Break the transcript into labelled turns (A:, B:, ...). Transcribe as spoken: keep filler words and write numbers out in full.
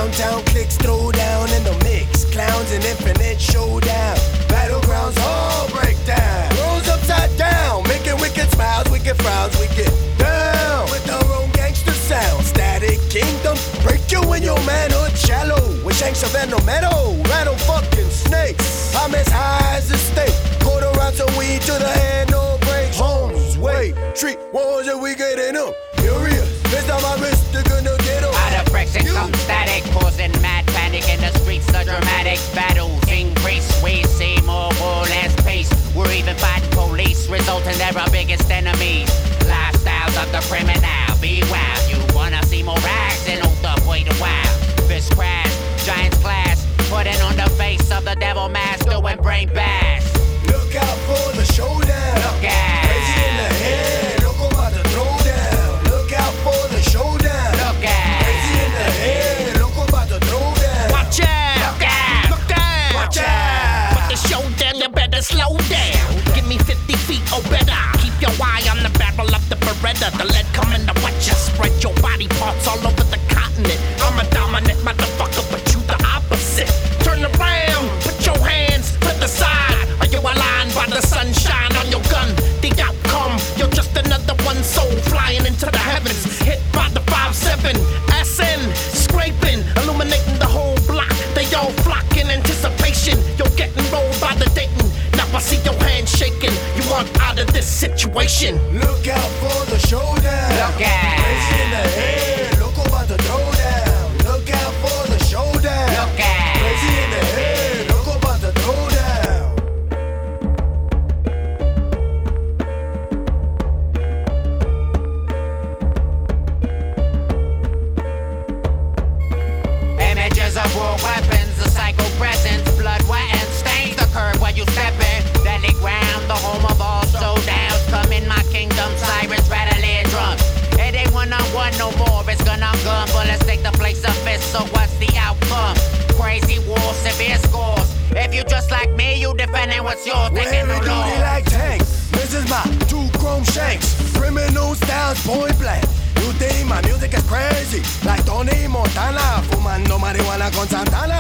A: Downtown clicks throw down in the mix. Clowns and infinite showdown. Battlegrounds all break down. Worlds upside down, making wicked smiles, wicked frowns, we get down with our own gangster sound. Static Kingdom, break you in your manhood shallow. With shanks of venom meadow, rattle fucking snakes. I'm as high as the state. Quarter ounce of weed to the head, no breaks. Homes, wait, treat wars and we getting them. Furious, fist on my wrist, they're gonna get them.
B: Out of bricks and come static, causing mad panic in the streets. The dramatic battles increase. We see more war, less peace. We're even fighting police, resulting they're our biggest enemies. Lifestyles of the criminal, be wild. You wanna see more rags and hold up, wait a while. Fist crash, giants clash, putting on the face of the devil mask, doing brain bash.
A: Look out for the showdown.
B: Look out.
A: Crazy in the head, look about to throw down. Look out for the showdown.
B: Look out.
A: Crazy in the head, look about to throw down.
C: Watch out.
B: Look out.
C: Look down.
A: Watch out.
C: But the showdown, you better slow down. Give me fifty feet or better. Keep your eye on the barrel of the Beretta. The lead coming to watch you. Spread your body parts all over the continent. I'm a dominant motherfucker, but you the opposite. Turn around, put your hands to the side. Are you aligned by the sunshine on your gun? The outcome, you're just another one soul flying into the heavens. Hit by the five seven, S N, scraping, illuminating the whole block. They all flock in anticipation. You're getting rolled by the Dayton. Now I see your hands shaking. You want out of this situation.
A: Look out for the showdown.
B: Look out.
A: Crazy in the head, look about to throw down. Look out for the showdown.
B: Look out.
A: Crazy in the head, look about to throw down.
B: Images of war weapons, the psycho presence, blood wet and stains the curb where you step in. Deadly ground, the home of all showdowns. Come in my kingdom, sirens rattle their drums. It ain't one on one no more, it's gun on gun. Bullets take the place of fists, so what's the outcome? Crazy war, severe scores. If you just like me, you defending what's yours,
A: We're
B: taking
A: heavy
B: the law.
A: duty like tanks. This is my two chrome shanks. Criminal styles point blank. You think my music is crazy? Like Tony Montana, fumando marihuana con Santana.